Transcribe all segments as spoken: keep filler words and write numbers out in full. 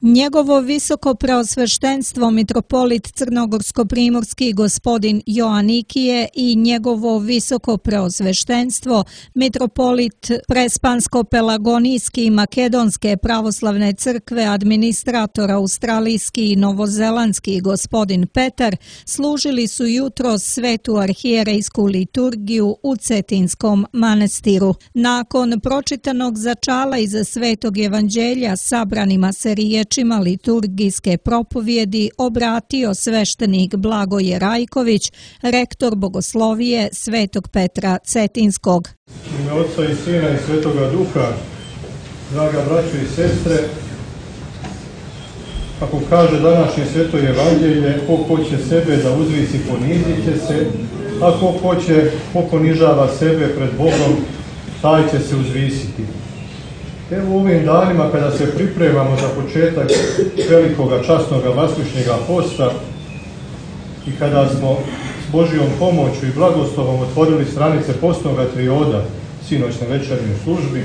Njegovo visoko preosveštenstvo mitropolit crnogorsko-primorski gospodin Joanikije i njegovo visoko preosveštenstvo mitropolit prespansko-pelagonijski i makedonske pravoslavne crkve administrator australijski i novozelandski gospodin Petar služili su jutros svetu arhijerejsku liturgiju u Cetinskom manastiru. Nakon pročitanog začala iza svetog evanđelja sabranima se riječima liturgijske propovjedi obratio sveštenik Blagoje Rajković, rektor bogoslovije Svetog Petra Cetinskog. U ime Otca i Sina i Svetoga Duha, draga braćo i sestre, kako kaže današnje sveto evanđelje, ko hoće sebe da uzvisi, ponizit će se, a ko hoće, ko ponižava sebe pred Bogom, taj će se uzvisiti. Evo u ovim danima kada se pripremamo za početak velikoga časnoga vaskršnjega posta i kada smo s Božjom pomoću i blagoslovom otvorili stranice postnoga trioda sinoćne večernje službi,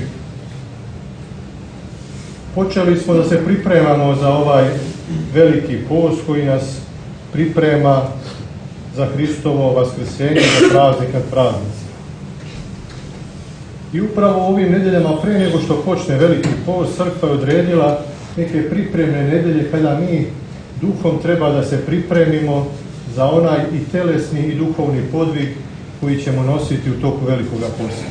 počeli smo da se pripremamo za ovaj veliki post koji nas priprema za Hristovo vaskrsenje, za praznik nad praznicima. I upravo u ovim nedeljama pre nego što počne veliki post, crkva je odredila neke pripremne nedelje kada mi duhom treba da se pripremimo za onaj i telesni i duhovni podvig koji ćemo nositi u toku velikoga posta.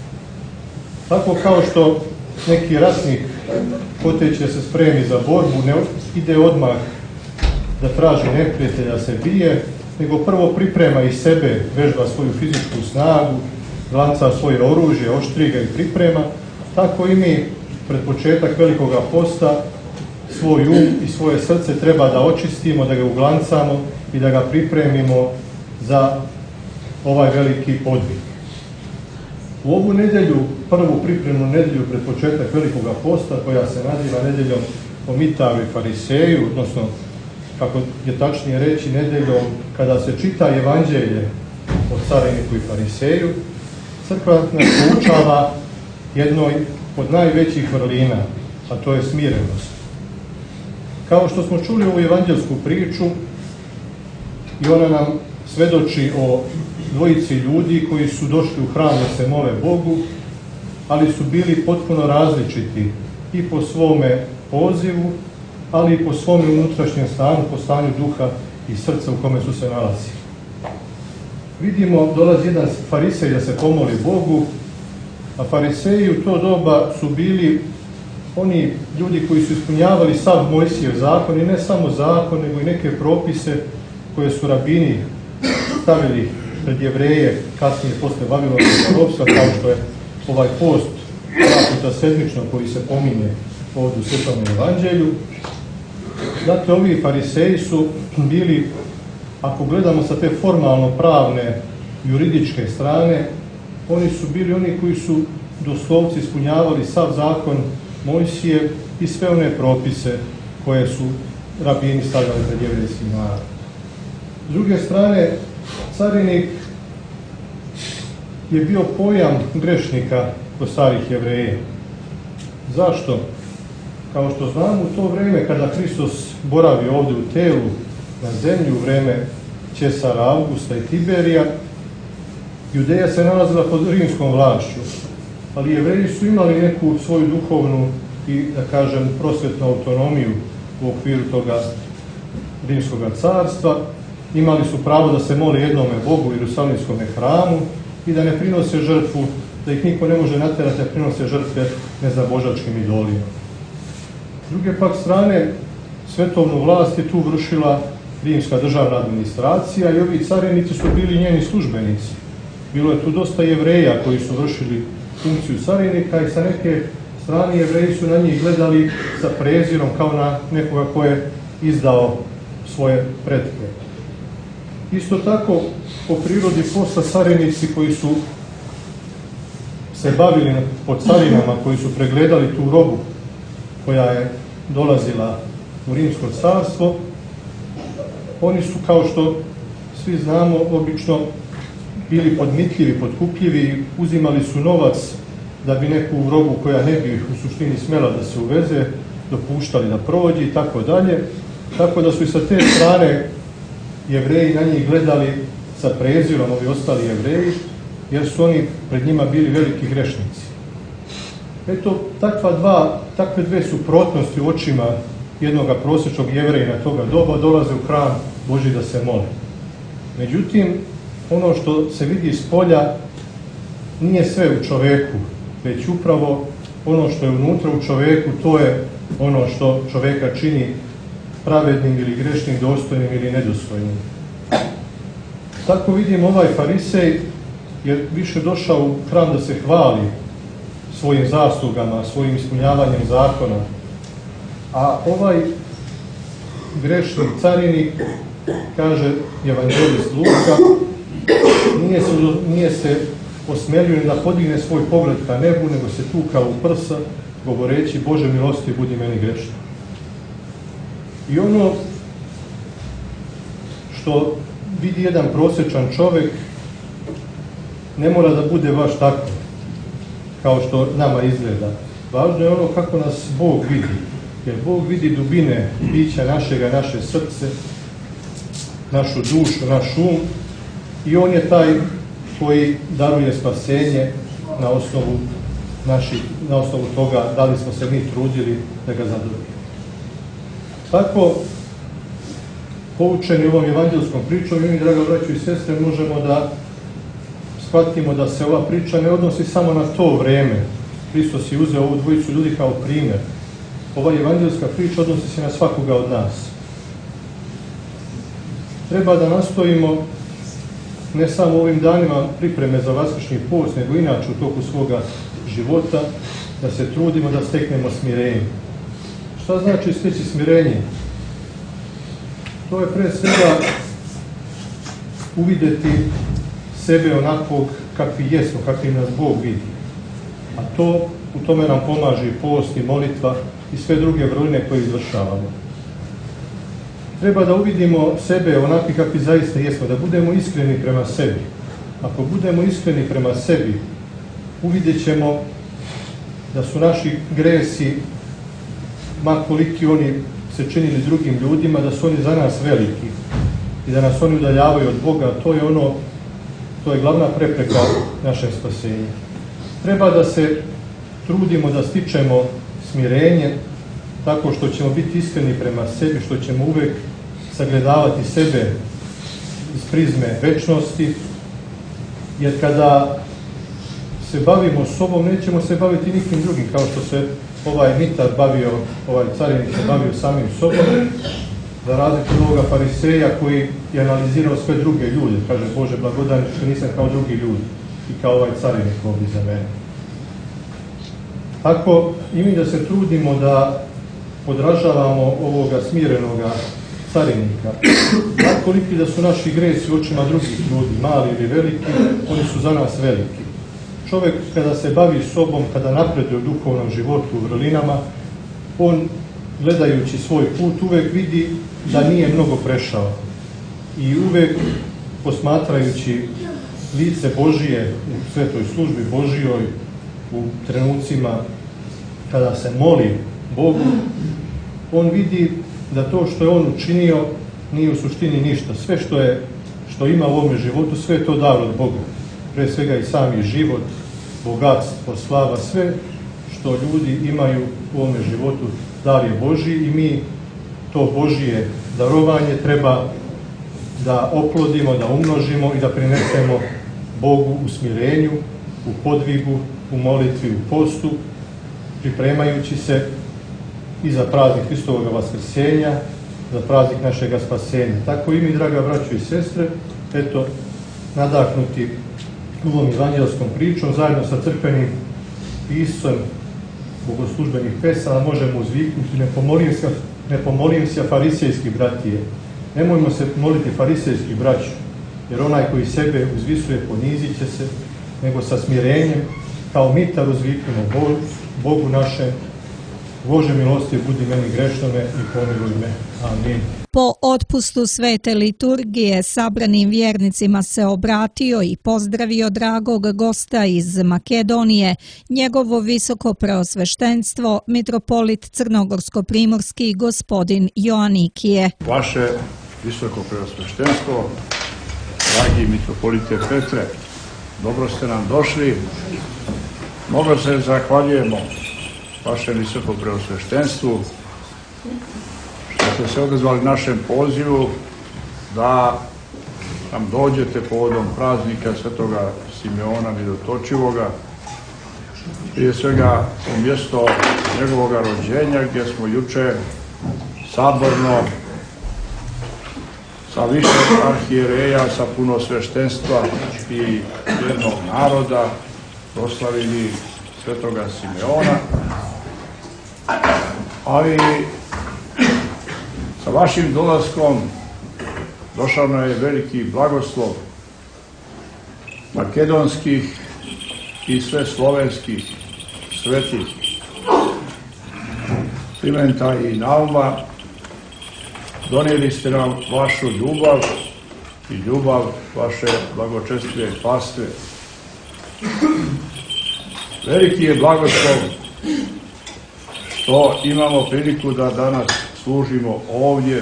Tako kao što neki ratnik poteće se spremi za borbu, ne ide odmah da traži neprijatelja, da se bije, nego prvo priprema i sebe, vežba svoju fizičku snagu, glanca svoje oružje, oštriga i priprema, tako i mi pred početak velikoga posta svoj um i svoje srce treba da očistimo, da ga uglancamo i da ga pripremimo za ovaj veliki podvig. U ovu nedelju, prvu pripremnu nedelju pred početak velikoga posta, koja se naziva nedeljom o Mitaru i Fariseju, odnosno, kako je tačnije reći, nedeljom kada se čita evanđelje o cariniku i fariseju, crkva nas poučava jednoj od najvećih vrlina, a to je smirenost. Kao što smo čuli ovu evanđelsku priču, i ona nam svedoči o dvojici ljudi koji su došli u hram da se mole Bogu, ali su bili potpuno različiti i po svome pozivu, ali i po svome unutrašnjem stanju, po stanju duha i srca u kome su se nalazili. Vidimo, dolazi jedan farisej da se pomoli Bogu, a fariseji u to doba su bili oni ljudi koji su ispunjavali sav Mojsijev zakon, i ne samo zakon, nego i neke propise koje su rabini stavili pred Jevreje, kasnije posle Vavilonskog ropstva, kao što je ovaj post dva puta sedmično koji se pominje ovdje u Svetom evanđelju. Dakle, ovi fariseji su bili, ako gledamo sa te formalno-pravne, juridičke strane, oni su bili oni koji su doslovci ispunjavali sav zakon Mojsijev i sve one propise koje su rabini stavljali pred jevrejski narod. S druge strane, carinik je bio pojam grešnika kod starih Jevreja. Zašto? Kao što znamo, u to vreme kada Hristos boravi ovdje u telu, na zemlji, u vreme Cesara Augusta i Tiberija, Judeja se nalazila pod rimskom vlašću, ali Jevreji su imali neku svoju duhovnu i, da kažem, prosvetnu autonomiju u okviru toga rimskog carstva. Imali su pravo da se mole jednome Bogu u Jerusalimskom hramu i da ne prinose žrtvu, da ih niko ne može natjerati da prinose žrtve nezabožačkim idolima. S druge pak strane, svetovnu vlast je tu vršila rimska državna administracija i ovi carinici su bili njeni službenici. Bilo je tu dosta Jevreja koji su vršili funkciju carinika i sa neke strane Jevreji su na njih gledali sa prezirom kao na nekoga ko je izdao svoje pretke. Isto tako, po prirodi posla, carinici koji su se bavili po carinama, koji su pregledali tu robu koja je dolazila u rimsko carstvo, oni su, kao što svi znamo, obično bili podmitljivi, potkupljivi, uzimali su novac da bi neku robu koja ne bi u suštini smjela da se uveze, dopuštali da prođe i tako dalje. Tako da su i sa te strane Jevreji na njih gledali sa prezirom, ovi ostali Jevreji, jer su oni pred njima bili veliki grešnici. Eto, takva dva, takve dve suprotnosti u očima jednoga prosječnog Jevrejina toga doba dolaze u hram Božji da se mole. Međutim, ono što se vidi iz polja nije sve u čovjeku, već upravo ono što je unutra u čovjeku, to je ono što čovjeka čini pravednim ili grešnim, dostojnim ili nedostojnim. Tako vidimo, ovaj farisej je više došao u hram da se hvali svojim zaslugama, svojim ispunjavanjem zakona, a ovaj grešni carinik, kaže evanđelist Luka, nije se, nije se osmelio da podigne svoj pogled ka nebu, nego se tukao u prsa, govoreći: Bože milosti, budi meni grešan. I ono što vidi jedan prosječan čovjek ne mora da bude baš tako kao što nama izgleda. Važno je ono kako nas Bog vidi, jer Bog vidi dubine bića našega, naše srce, našu dušu, naš um, i On je taj koji daruje spasenje na osnovu naših, na osnovu toga da li smo se mi trudili da ga zadovoljimo. Tako, poučeni ovom evanđelskom pričom, mi, draga braćo i sestre, možemo da shvatimo da se ova priča ne odnosi samo na to vreme. Hristos je uzeo ovu dvojicu ljudi kao primjer. Ova evanđelska priča odnosi se na svakoga od nas. Treba da nastojimo ne samo u ovim danima pripreme za vaskršnji post, nego inače u toku svoga života, da se trudimo da steknemo smirenje. Šta znači steći smirenje? To je pre svega uvidjeti sebe onakvog kakvi jesmo, kakvi nas Bog vidi. A to, u tome nam pomaže i post i molitva i sve druge vrline koje izvršavamo. Treba da uvidimo sebe onakvi kakvi zaista jesmo, da budemo iskreni prema sebi. Ako budemo iskreni prema sebi, uvidjet ćemo da su naši gresi, ma koliki oni se činili drugim ljudima, da su oni za nas veliki i da nas oni udaljavaju od Boga. To je ono, to je glavna prepreka našeg spasenja. Treba da se trudimo da stičemo smirenje tako što ćemo biti iskreni prema sebi, što ćemo uvek sagledavati sebe iz prizme večnosti, jer kada se bavimo sobom, nećemo se baviti nikim drugim, kao što se ovaj mitar bavio, ovaj carinik se bavio samim sobom, za razliku od ovoga fariseja koji je analizirao sve druge ljude. Kaže: Bože blagodan što nisam kao drugi ljudi i kao ovaj carinik ovdje za mene. Tako i mi da se trudimo da podražavamo ovoga smirenoga carinika. Nakoliki da su naši gresi u očima drugih ljudi, mali ili veliki, oni su za nas veliki. Čovjek kada se bavi sobom, kada napreduje u duhovnom životu, u vrlinama, on gledajući svoj put uvek vidi da nije mnogo prešao. I uvek posmatrajući lice Božije u svetoj službi Božijoj, u trenucima kada se moli Bogu, on vidi da to što je on učinio nije u suštini ništa. Sve što je, što ima u ovome životu, sve je to dar od Boga. Pre svega i sami život, bogatstvo, slava, sve što ljudi imaju u ovome životu, dar je Božji i mi to Božje darovanje treba da oplodimo, da umnožimo i da prinesemo Bogu u smirenju, u podvigu, u molitvi, u postu, pripremajući se i za praznik Hristovog vaskrsenja, za praznik našega spasenja. Tako i mi, draga braćo i sestre, eto, nadahnuti ovom evanđelskom pričom, zajedno sa crkvenim piscem bogoslužbenih pesama, možemo uzviknuti: ne pomolim se, ne pomolim se farisejski bratije. Nemojmo se moliti farisejski braću, jer onaj koji sebe uzvisuje ponizit će se, nego sa smirenjem kao mitar uzviknemo Bogu našem, Bože milosti, budi meni grešnome i pomiluj me. Amin. Po otpustu svete liturgije sabranim vjernicima se obratio i pozdravio dragog gosta iz Makedonije, njegovo visoko preosveštenstvo, mitropolit crnogorsko-primorski gospodin Joanikije. Vaše visoko preosveštenstvo, dragi mitropolite Petre, dobro ste nam došli. Mnogo se zahvaljujemo vašem visoko preosveštenstvu što ste se odazvali našem pozivu da nam dođete povodom praznika Svetoga Simeona Mirotočivoga, prije svega u mjesto njegovog rođenja gdje smo juče saborno sa više arhijereja, sa puno sveštenstva i jednog naroda proslavili Svetoga Simeona, ali sa vašim dolaskom došao nam je veliki blagoslov makedonskih i sve slovenskih svetih Klimenta i Nauma. Donijeli ste nam vašu ljubav i ljubav vaše blagočestive pastve. Veliki je blagoslov što imamo priliku da danas služimo ovdje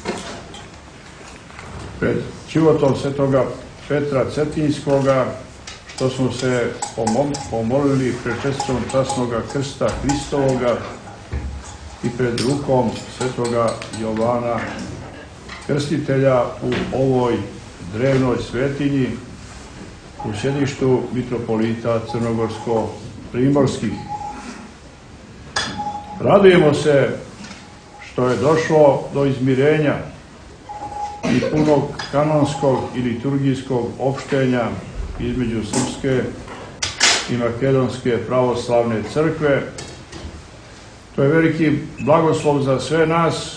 pred životom svetoga Petra Cetinskoga, što smo se pomolili pred česticom časnoga krsta Hristovoga i pred rukom svetoga Jovana Krstitelja u ovoj drevnoj svetinji u sjedištu mitropolita crnogorsko-primorskih. Radujemo se što je došlo do izmirenja i punog kanonskog i liturgijskog opštenja između Srpske i Makedonske pravoslavne crkve. To je veliki blagoslov za sve nas,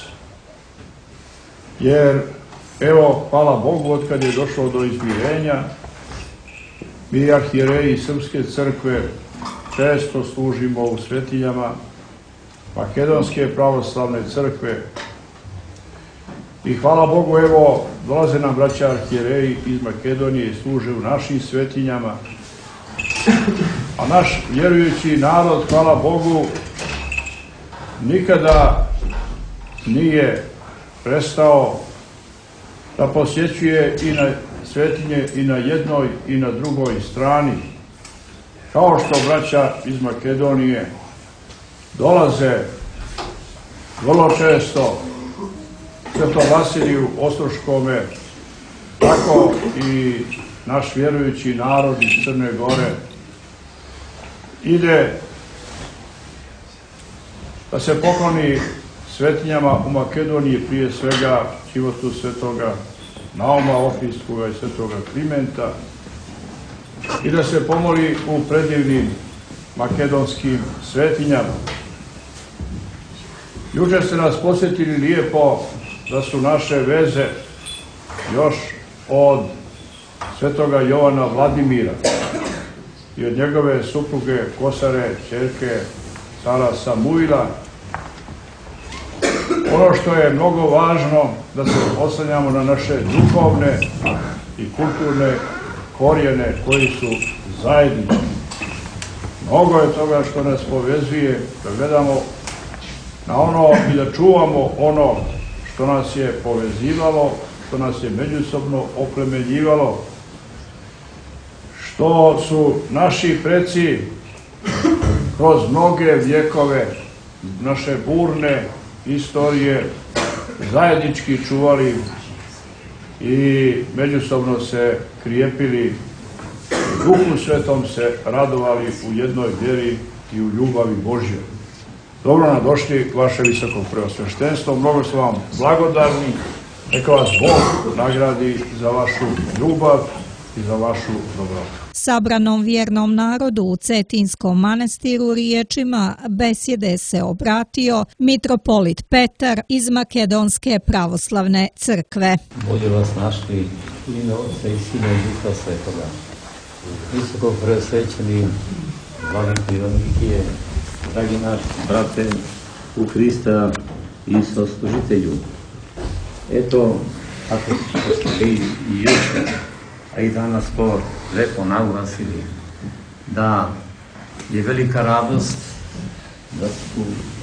jer evo, hvala Bogu, otkad je došlo do izmirenja, mi arhijereji Srpske crkve često služimo u svetinjama Makedonske pravoslavne crkve. I hvala Bogu, evo, dolaze nam braća arhijereji iz Makedonije i služe u našim svetinjama. A naš vjerujući narod, hvala Bogu, nikada nije prestao da posjećuje i na svetinje i na jednoj i na drugoj strani. Kao što braća iz Makedonije dolaze vrlo često Svetom Vasiliju Ostroškome, tako i naš vjerujući narod iz Crne Gore ide da se pokloni svetinjama u Makedoniji, prije svega životu svetoga Nauma Ohridskoga i svetoga Klimenta, i da se pomoli u predivnim makedonskim svetinjama. Jučer ste nas posjetili lijepo da su naše veze još od svetoga Jovana Vladimira i od njegove supruge Kosare, ćerke cara Samuila. Ono što je mnogo važno, da se oslanjamo na naše duhovne i kulturne korijene koji su zajednički. Mnogo je toga što nas povezuje, da gledamo na ono i da čuvamo ono što nas je povezivalo, što nas je međusobno oplemenjivalo, što su naši preci kroz mnoge vjekove naše burne istorije zajednički čuvali i međusobno se krijepili, Duhu Svetom se radovali u jednoj vjeri i u ljubavi Božjoj. Dobro nam došli vaše visoko preosveštenstvo, mnogo su vam blagodarni, neka vas Bog nagradi za vašu ljubav i za vašu dobrotu. Sabranom vjernom narodu u Cetinskom manastiru riječima besjede se obratio mitropolit Petar iz Makedonske pravoslavne crkve. Bolje vas našli u ime Otca i Sina i Duha Svetoga. Visoko preosvećeni Vladimir Joanikije, dragi naš brate u Krista i soslužitelju. Eto, ako ste i jučer, a i danas to lepo naglasili, da je velika radost da su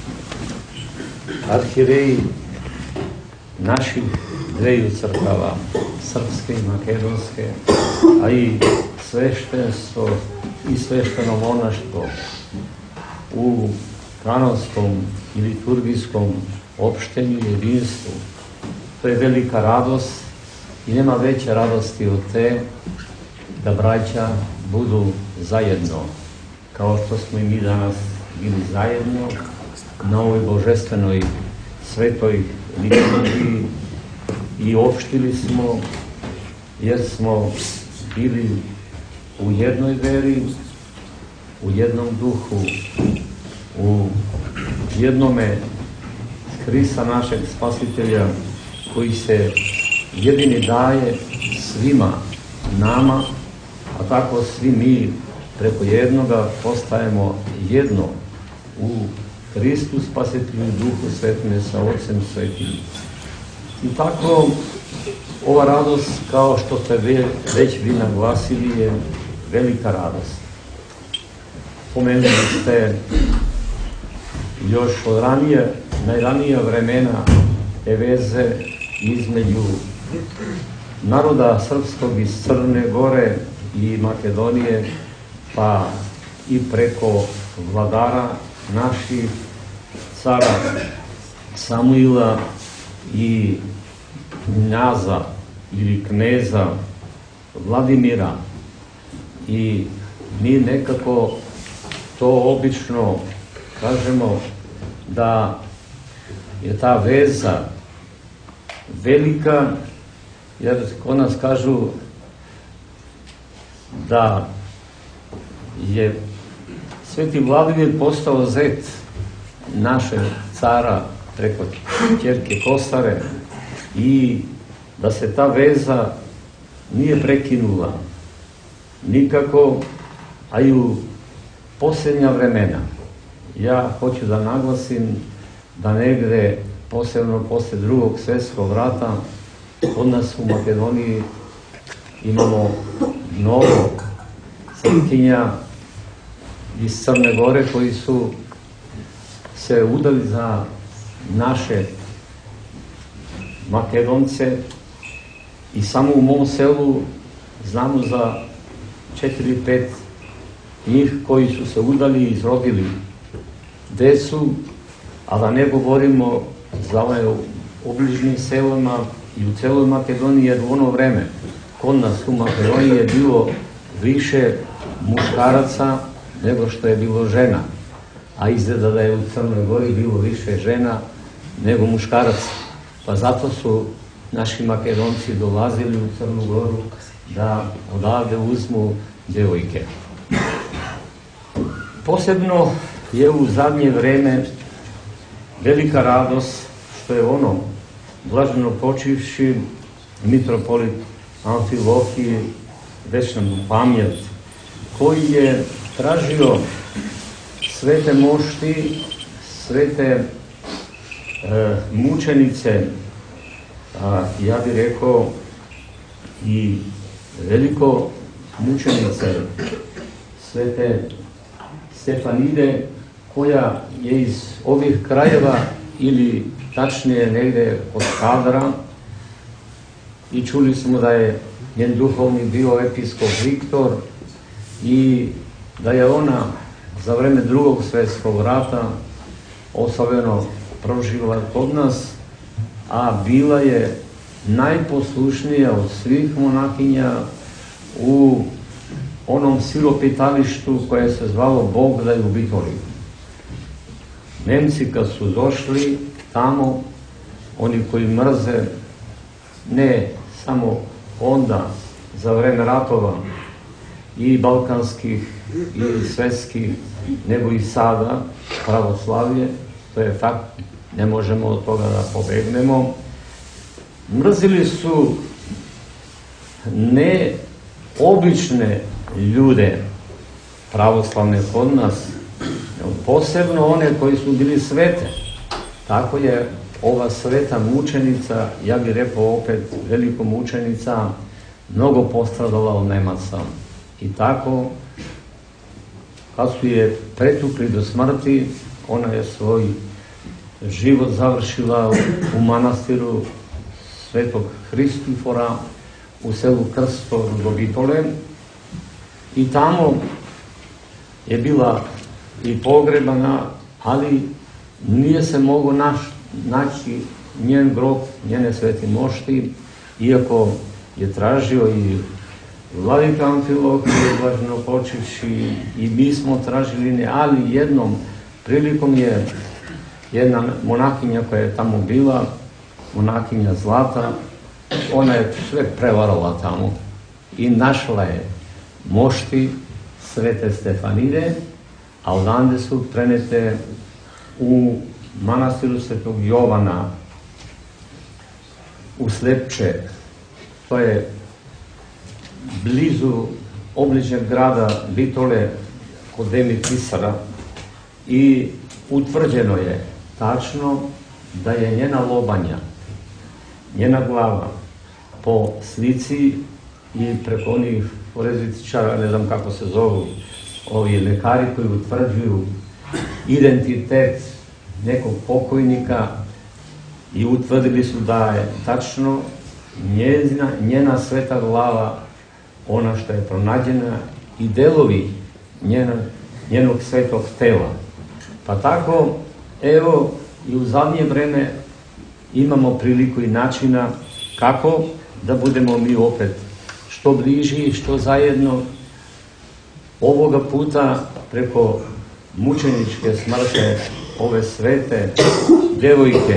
arhijereji naših dveju crkava, srpske i makedonske, a i sveštenstvo i svešteno monaštvo u kanonskom i liturgijskom opštenju i jedinstvu. To je velika radost i nema veće radosti od te da braća budu zajedno, kao što smo i mi danas bili zajedno na ovoj božestvenoj svetoj liturgiji i opštili smo, jer smo bili u jednoj veri, u jednom duhu, u jednome Hrista našeg Spasitelja, koji se jedini daje svima nama, a tako svi mi preko jednoga postajemo jedno u Hristu Spasitelju i Duhu Svetome sa Otcem Svetim. I tako ova radost, kao što ste već vi naglasili, je velika radost. Pomenuli ste još od ranije, najranija vremena te veze između naroda srpskog iz Crne Gore i Makedonije, pa i preko vladara naših, cara Samuila i knjaza ili kneza Vladimira. I mi nekako to obično kažemo da je ta veza velika, jer kod nas kažu da je Sveti Vladimir postao zet našeg cara preko ćerke Kosare i da se ta veza nije prekinula nikako, a i u posljednja vremena. Ja hoću da naglasim da negde, posebno posle drugog svjetskog rata, kod nas u Makedoniji imamo mnogo Srpkinja iz Crne Gore koji su se udali za naše Makedonce i samo u mom selu znamo za četiri, pet njih koji su se udali i izrodili decu, a da ne govorimo za ove obližnim selima i u celoj Makedoniji, jer u ono vreme kod nas u Makedoniji je bilo više muškaraca nego što je bilo žena, a izgleda da je u Crnoj Gori bilo više žena nego muškaraca, pa zato su naši Makedonci dolazili u Crnu Goru da odavde uzmu djevojke. Posebno je u zadnje vreme velika radost što je ono blaženo počivši mitropolit Amfilohije, večna mu pamjet, koji je tražio svete mošti, svete e, mučenice, a ja bih rekao i veliko mučenice, svete Stefanide, koja je iz ovih krajeva ili tačnije negde od Skadra, i čuli smo da je njen duhovni bio episkop Viktor i da je ona za vreme drugog svjetskog rata osobeno proživjela kod nas, a bila je najposlušnija od svih monahinja u onom siropitalištu koje se zvalo Bogdaj u Bitoli. Nemci kad su došli tamo, oni koji mrze, ne samo onda za vreme ratova i balkanskih i svetskih, nego i sada pravoslavlje, to je fakt, ne možemo od toga da pobegnemo. Mrzili su ne obične ljude pravoslavne kod nas, posebno one koji su bili svete, tako je ova sveta mučenica, ja bih rekao opet veliko mučenica, mnogo postradala od Nemaca. I tako, kad su je pretukli do smrti, ona je svoj život završila u manastiru Svetog Hristifora u selu Krsto do Bitole i tamo je bila i pogrebana, ali nije se mogo naš, naći njen grob, njene sveti mošti, iako je tražio i vladika Amfilohije, blaženo počivši, i mi smo tražili ne, ali jednom prilikom je jedna monakinja koja je tamo bila, monakinja Zlata, ona je sve prevarala tamo i našla je mošti svete Stefanide, a odande su prenete u manastiru Svetog Jovana u Slepče, to je blizu obližnjeg grada Bitole kod Demi Pisara, i utvrđeno je tačno da je njena lobanja, njena glava po slici i preko onih forenzičara, ne znam kako se zovu, ovi lekari koji utvrđuju identitet nekog pokojnika i utvrdili su da je tačno njena, njena sveta glava ona što je pronađena i delovi njena, njenog svetog tela. Pa tako, evo, i u zadnje vreme imamo priliku i načina kako da budemo mi opet što bliži i što zajedno, ovoga puta preko mučeničke smrte ove svete devojke,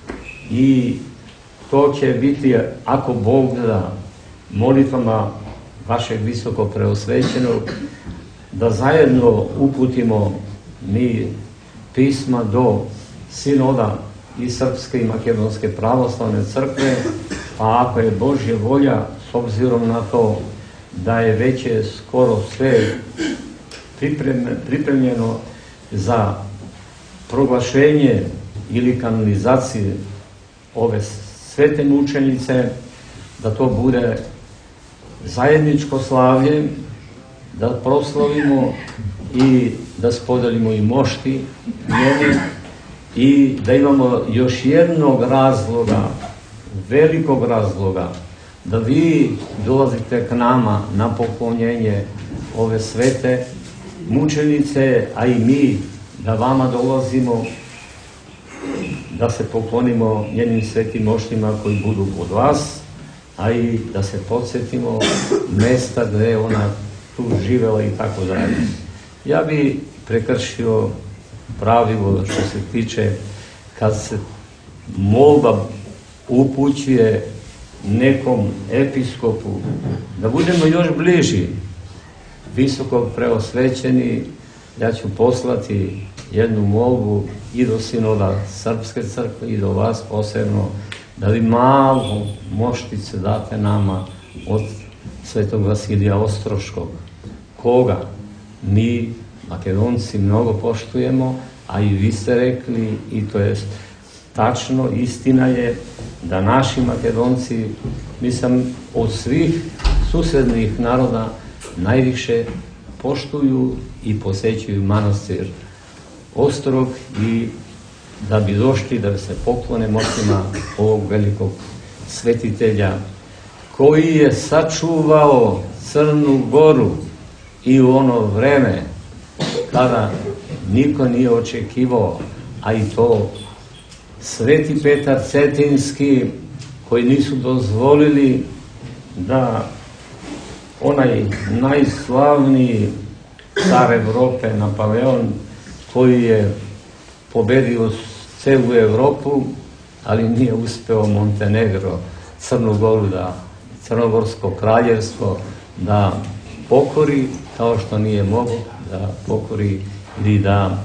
i to će biti, ako Bog da, molitvama vašeg visoko preosvećenog, da zajedno uputimo mi pisma do sinoda i Srpske i Makedonske pravoslavne crkve, a ako je Božja volja, s obzirom na to da je već je skoro sve pripremljeno za proglašenje ili kanonizacije ove svete mučenice, da to bude zajedničko slavlje, da proslavimo i da spodelimo i mošti njene, i da imamo još jednog razloga, velikog razloga, da vi dolazite k nama na poklonjenje ove svete mučenice, a i mi da vama dolazimo da se poklonimo njenim svetim moštima koji budu kod vas, a i da se podsjetimo mesta gde je ona tu živela i tako dalje. Ja bi prekršio pravilo što se tiče kad se molba upućuje nekom episkopu, da budemo još bliži, visoko preosvećeni. Ja ću poslati jednu molbu i do sinoda Srpske crkve i do vas posebno, da vi malo moštice date nama od svetog Vasilija Ostroškog, koga mi Makedonci mnogo poštujemo, a i vi ste rekli, i to je tačno, istina je da naši Makedonci, mislim, od svih susednih naroda najviše poštuju i posećuju manastir Ostrog, i da bi došli da se poklone moštima ovog velikog svetitelja koji je sačuvao Crnu Goru i u ono vreme kada niko nije očekivao, a i to Sveti Petar Cetinski, koji nisu dozvolili da onaj najslavniji car Evrope, Napoleon, koji je pobedio celu Evropu, ali nije uspeo Montenegro, Crnu Goru, da Crnogorsko kraljevstvo da pokori, kao što nije mogo da pokori ili da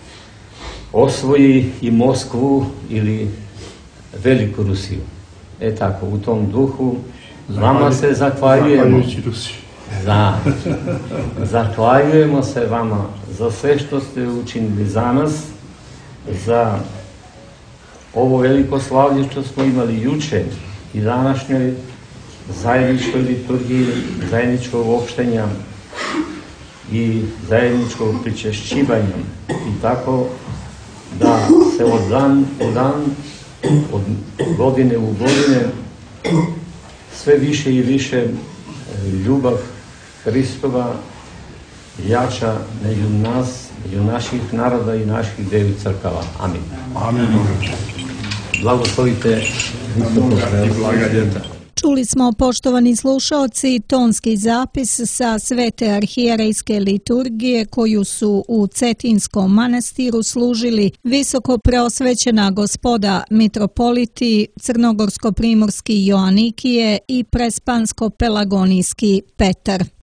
osvoji i Moskvu ili Veliku Rusiju. E tako, u tom duhu vama se zahvaljujemo. Da, zahvaljujemo se vama za sve što ste učinili za nas, za ovo veliko slavlje što smo imali juče i današnjoj zajedničkoj liturgiji, zajedničkog opštenja i zajedničkog pričešćivanja i tako da se od dan u dan, od godine u godine sve više i više ljubav Hristova jača među nas, među naših naroda i naših devet crkava. Amin. Amin. Blagoslovite i blaga ljeta. Čuli smo, poštovani slušaoci, tonski zapis sa Svete arhijerejske liturgije koju su u Cetinskom manastiru služili visoko preosvećena gospoda mitropoliti Crnogorsko-primorski Joanikije i Prespansko-pelagonijski Petar.